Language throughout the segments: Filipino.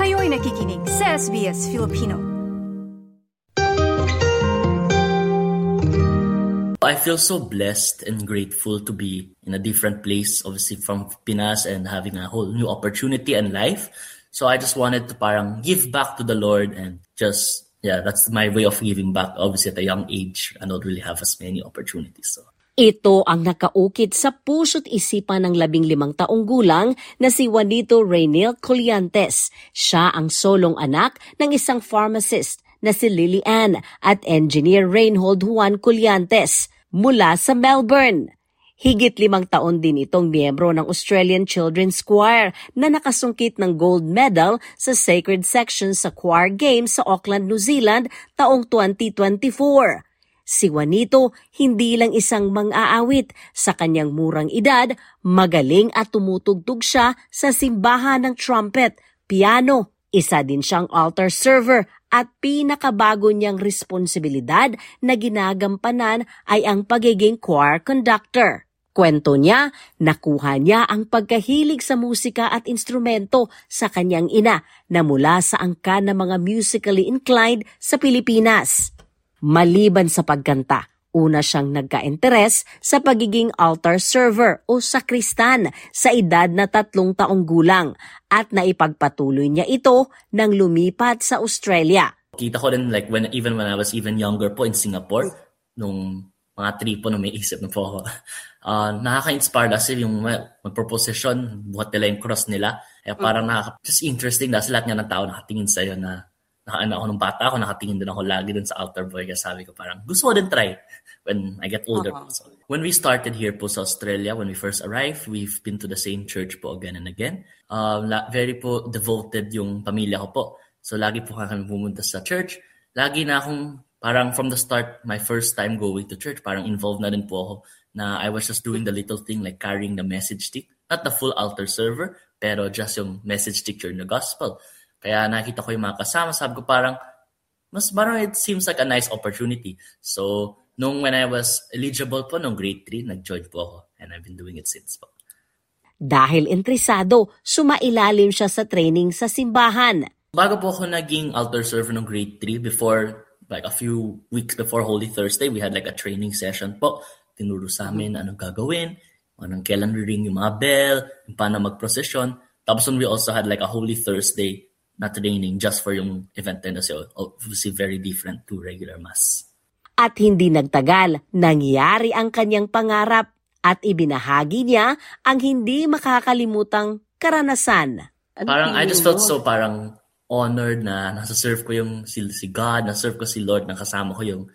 Kayo'y nakikinig sa SBS Filipino. I feel so blessed and grateful to be in a different place, obviously from Pinas, and having a whole new opportunity and life. So I just wanted to parang give back to the Lord and just, that's my way of giving back. Obviously at a young age, I don't really have as many opportunities. So. Ito ang nakaukit sa puso't isipan ng 15 taong gulang na si Juanito Raynil Colliantes. Siya ang solong anak ng isang pharmacist na si Lily Ann at engineer Reinhold Juan Colliantes mula sa Melbourne. Higit 5 taon din itong miyembro ng Australian Children's Choir na nakasungkit ng gold medal sa Sacred Section sa Choir Games sa Auckland, New Zealand taong 2024. Si Juanito hindi lang isang mang-aawit. Sa kanyang murang edad, magaling at tumutugtog siya sa simbahan ng trumpet, piano. Isa din siyang altar server at pinakabago niyang responsibilidad na ginagampanan ay ang pagiging choir conductor. Kwento niya, nakuha niya ang pagkahilig sa musika at instrumento sa kanyang ina na mula sa angkan ng mga musically inclined sa Pilipinas. Maliban sa pagkanta, una siyang nagka-interes sa pagiging altar server o sakristan sa edad na 3 taong gulang at naipagpatuloy niya ito nang lumipat sa Australia. Kita ko din even when I was even younger po in Singapore, nung mga 3 po nung may isip na po ako. Nakaka-inspire kasi yung mag-proposition, buhat nila yung cross nila. Kaya parang just interesting dahil lahat nga ng tao nakatingin sa'yo na ako nung bata ako, nakatingin din ako lagi dun sa altar boy. Kaya sabi ko parang gusto ko din try when I get older. So, when we started here po sa Australia, when we first arrived, we've been to the same church po again and again. Very po devoted yung pamilya ko po. So lagi po kami pumunta sa church. Lagi na akong parang from the start, my first time going to church, parang involved na din po ako na I was just doing the little thing like carrying the message stick. Not the full altar server, pero just yung message stick during the gospel. Kaya nakita ko yung mga kasama, sabi ko parang it seems like a nice opportunity. So, when I was eligible po, nung grade 3, nag-join po ako. And I've been doing it since po. Dahil interesado, sumailalim siya sa training sa simbahan. Bago po ako naging altar server nung grade 3, before, like a few weeks before Holy Thursday, we had like a training session po. Tinuro sa amin anong gagawin, kailan ring yung mga bell, yung paano mag-procession. Tapos we also had like a Holy Thursday na training just for yung event na kasi obviously very different to regular mass. At hindi nagtagal, nangyari ang kanyang pangarap at ibinahagi niya ang hindi makakalimutang karanasan. Parang I just felt so parang honored na nasa-serve ko yung si God, nasa-serve ko si Lord, kasama ko yung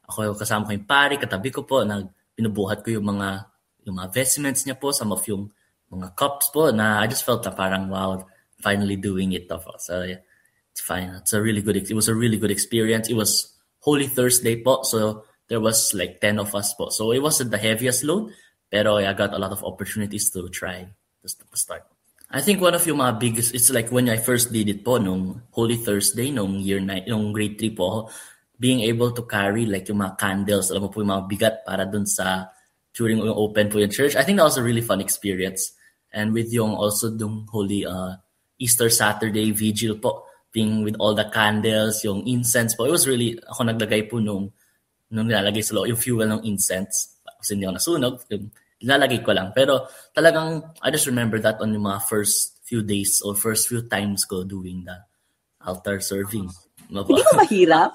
pari, katabi ko po, pinubuhat ko yung mga vestments niya po, some of yung mga cups po, na I just felt na parang wow, finally doing it. So yeah, it's fine. It was a really good experience. It was Holy Thursday po, so there was like 10 of us po. So it wasn't the heaviest load, pero I got a lot of opportunities to try just to start. I think one of yung mga biggest, it's like when I first did it po, nung Holy Thursday, nung nung grade 3 po, being able to carry like yung mga candles, alam mo po yung mga bigat para dun sa, during yung open po yung church. I think that was a really fun experience. And with yung also yung Holy Easter Saturday vigil po, being with all the candles, yung incense po. It was really, ako naglagay po nung nilalagay sa loob, yung fuel ng incense. Kasi hindi ako nasunog, nilalagay ko lang. Pero talagang, I just remember that on yung mga first few days or first few times ko doing the altar serving. Hindi ba mahirap?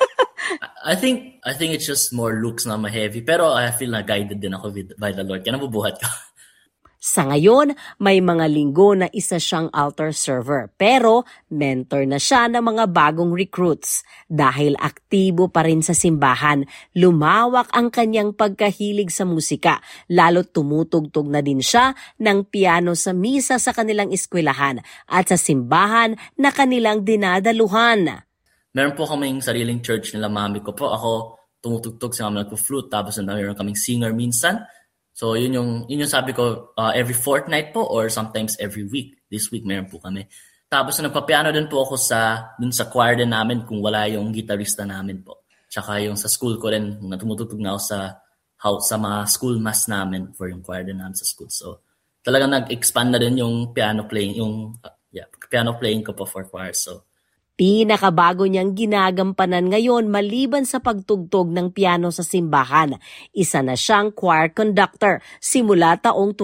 I think it's just more looks na ma-heavy. Pero I feel na guided din ako by the Lord. Kaya nabubuhat ko. Sa ngayon, may mga linggo na isa siyang altar server pero mentor na siya ng mga bagong recruits. Dahil aktibo pa rin sa simbahan, lumawak ang kanyang pagkahilig sa musika, lalo't tumutugtog na din siya ng piano sa misa sa kanilang eskwelahan at sa simbahan na kanilang dinadaluhan. Meron po kaming sariling church nila mami ko po. Ako tumutugtog, si mami nagpo-flute, tapos meron kaming singer minsan. So yun yung sabi ko, every fortnight po or sometimes every week. This week meron po kami. Tapos nagpapiano din po ako dun sa choir din namin kung wala yung gitarista namin po. Tsaka yung sa school ko rin, tumutugtog na ako sa mga school mass namin for yung choir din namin sa school. So talagang nag-expand na din yung piano playing, yung piano playing ko po for choir. So, pinakabago niyang ginagampanan ngayon maliban sa pagtugtog ng piano sa simbahan. Isa na siyang choir conductor simula taong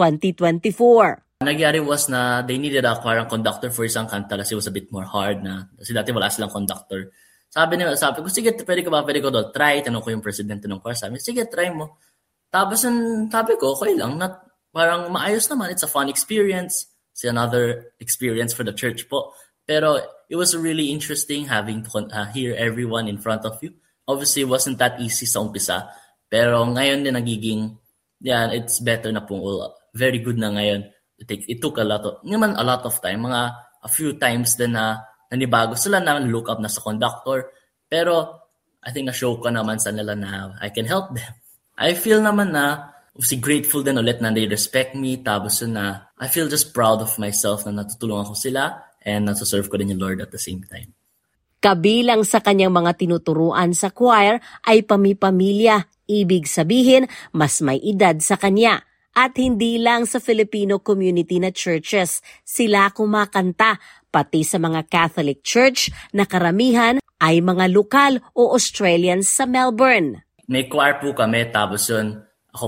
2024. Nagyari was na they needed a choir conductor for isang kanta kasi it was a bit more hard na kasi dati wala silang conductor. Sabi ko, sige, pwede ko doon. Try. Tanong ko yung presidente ng choir. Sabi, sige, try mo. Tapos sabi ko, okay lang. Parang maayos naman. It's a fun experience. It's another experience for the church po. Pero it was really interesting having to hear everyone in front of you. Obviously, it wasn't that easy sa umpisa. Pero ngayon din nagiging, it's better na po. Very good na ngayon. It took a lot of time. A few times din na nanibago sila na look up na sa conductor. Pero I think na-show ko naman sa nila na I can help them. I feel naman na grateful din ulit na they respect me. Tapos na I feel just proud of myself na natutulungan ko sila and nasuserve ko din yung Lord at the same time. Kabilang sa kanyang mga tinuturuan sa choir ay pamilya. Ibig sabihin, mas may edad sa kanya. At hindi lang sa Filipino community na churches sila kumakanta, pati sa mga Catholic Church na karamihan ay mga lokal o Australians sa Melbourne. May choir po kami, tapos yun,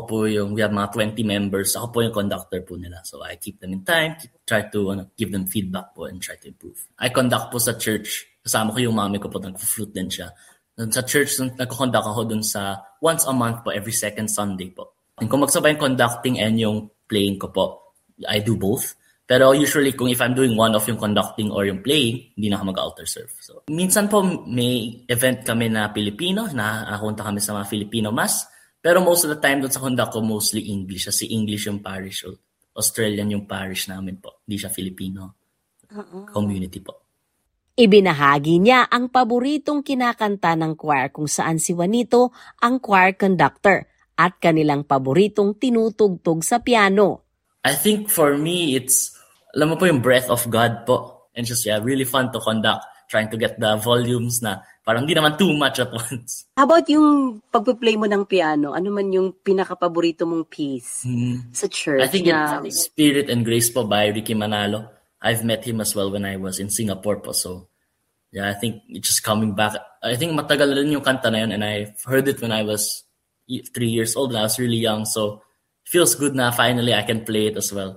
we have mga 20 members, ako po yung conductor po nila. So I keep them in time, try to give them feedback po and try to improve. I conduct po sa church, kasama ko yung mami ko po, nag-flute din siya. Sa church, nag-conduct ako dun sa once a month po, every second Sunday po. Kung magsabay yung conducting and yung playing ko po, I do both. Pero usually, if I'm doing one of yung conducting or yung playing, hindi na ako mag-altar serve. So, minsan po may event kami na Pilipino, nakakunta kami sa mga Filipino mass. Pero most of the time doon sa conduct ko, mostly English. Kasi English yung parish. Australian yung parish namin po. Hindi siya Filipino community po. Ibinahagi niya ang paboritong kinakanta ng choir kung saan si Juanito ang choir conductor at kanilang paboritong tinutugtog sa piano. I think for me, alam mo po yung breath of God po. And just, really fun to conduct. Trying to get the volumes na parang di naman too much at once. How about yung pagpe-play mo ng piano? Ano man yung pinaka-paborito mong piece sa church? I think it's Spirit and Grace po by Ricky Manalo. I've met him as well when I was in Singapore po. So, I think it's just coming back. I think matagal rin yung kanta na yun and I heard it when I was 3 years old and I was really young. So, it feels good na finally I can play it as well.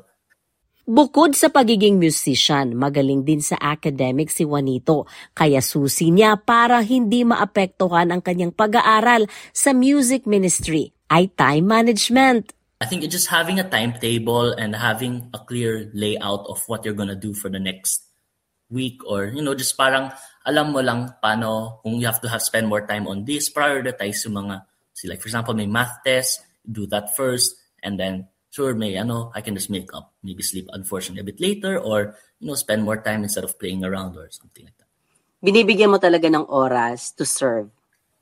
Bukod sa pagiging musician, magaling din sa academic si Juanito. Kaya susi niya para hindi maapektuhan ang kanyang pag-aaral sa music ministry ay time management. I think it's just having a timetable and having a clear layout of what you're gonna do for the next week or, just parang alam mo lang paano kung you have to spend more time on this, prioritize yung mga, like for example, may math test, do that first, and then sure, I can just maybe sleep unfortunately a bit later or, spend more time instead of playing around or something like that. Binibigyan mo talaga ng oras to serve?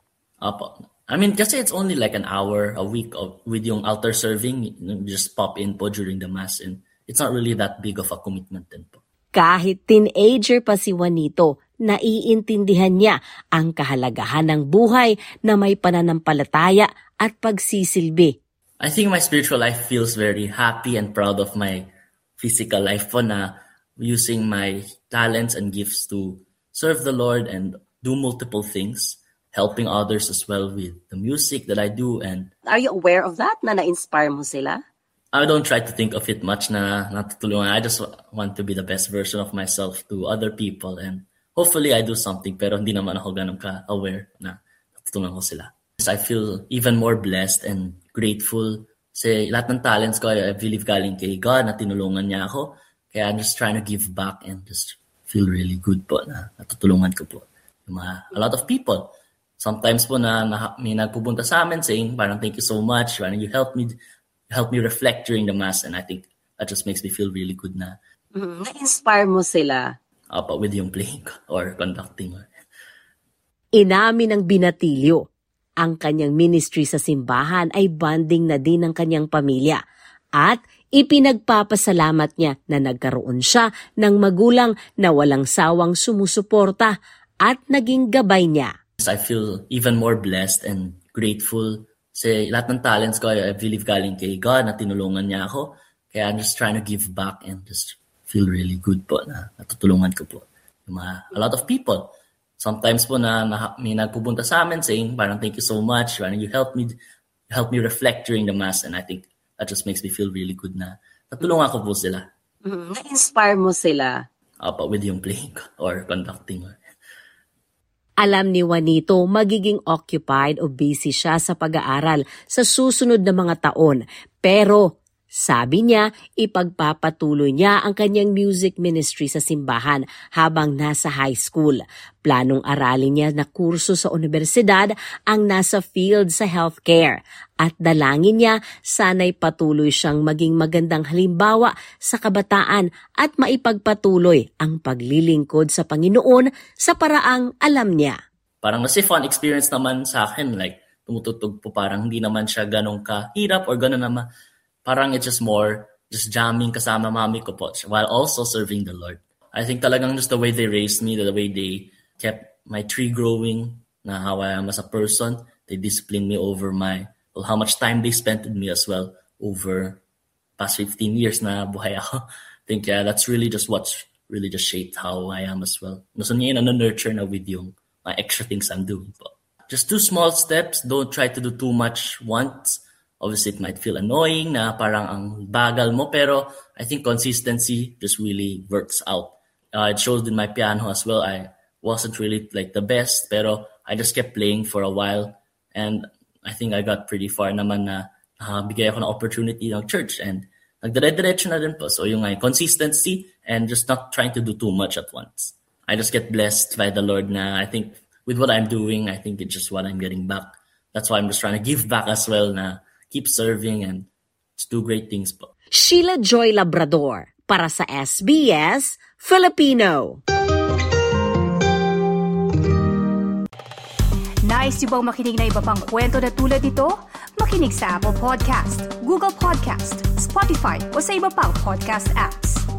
Apo. I mean, kasi it's only like an hour a week with yung altar serving, just pop in po during the mass and it's not really that big of a commitment din po. Kahit teenager pa si Juanito, naiintindihan niya ang kahalagahan ng buhay na may pananampalataya at pagsisilbi. I think my spiritual life feels very happy and proud of my physical life po na using my talents and gifts to serve the Lord and do multiple things, helping others as well with the music that I do. And are you aware of that na na-inspire mo sila? I don't try to think of it much na natutulungan. I just want to be the best version of myself to other people and hopefully I do something pero hindi naman ako ganun ka-aware na natutulungan ko sila. I feel even more blessed and grateful kasi lahat ng talents ko, I believe galing kay God na tinulungan niya ako. Kaya I'm just trying to give back and just feel really good po na natutulungan ko po a lot of people. Sometimes po na may nagpupunta sa amin saying parang thank you so much, parang you help me reflect during the mass and I think that just makes me feel really good na na-inspire mo sila with yung playing or conducting. Inamin ng binatilyo. Ang kanyang ministry sa simbahan ay bonding na din ng kanyang pamilya at ipinagpapasalamat niya na nagkaroon siya ng magulang na walang sawang sumusuporta at naging gabay niya. I feel even more blessed and grateful kasi lahat ng talents ko, I believe galing kay God na tinulungan niya ako. Kaya I'm just trying to give back and just feel really good po na natutulungan ko po a lot of people. Sometimes po na may nagpupunta sa amin saying parang thank you so much, parang you helped me reflect during the Mass, and I think that just makes me feel really good na natulungan ko po sila. Na-inspire mo sila? With yung playing or conducting. Alam ni Juanito magiging occupied o busy siya sa pag-aaral sa susunod na mga taon. Pero sabi niya, ipagpapatuloy niya ang kanyang music ministry sa simbahan habang nasa high school. Planong aralin niya na kurso sa universidad ang nasa field sa healthcare. At dalangin niya, sana'y patuloy siyang maging magandang halimbawa sa kabataan at maipagpatuloy ang paglilingkod sa Panginoon sa paraang alam niya. Parang kasi fun experience naman sa akin, like tumutugtog po, parang hindi naman siya ganun kahirap or ganun naman. Parang it's just more just jamming kasama mami ko po while also serving the Lord. I think talagang just the way they raised me, the way they kept my tree growing, na how I am as a person, they disciplined me over how much time they spent with me as well over past 15 years na buhay ako. I think that's really just what's really just shaped how I am as well. So niya nurture na with yung my extra things I'm doing po. Just do small steps, don't try to do too much once. Obviously, it might feel annoying na parang ang bagal mo, pero I think consistency just really works out. It shows in my piano as well. I wasn't really like the best, pero I just kept playing for a while, and I think I got pretty far naman na bigay ako ng opportunity ng church, and nagdire-diretso na din po. So yung consistency and just not trying to do too much at once. I just get blessed by the Lord na I think with what I'm doing, I think it's just what I'm getting back. That's why I'm just trying to give back as well na keep serving and do great things po. Sheila Joy Labrador para sa SBS Filipino. Nice yung bang makinig na iba pang kwento na tulad ito? Makinig sa Apple Podcast, Google Podcast, Spotify o sa iba pang podcast apps.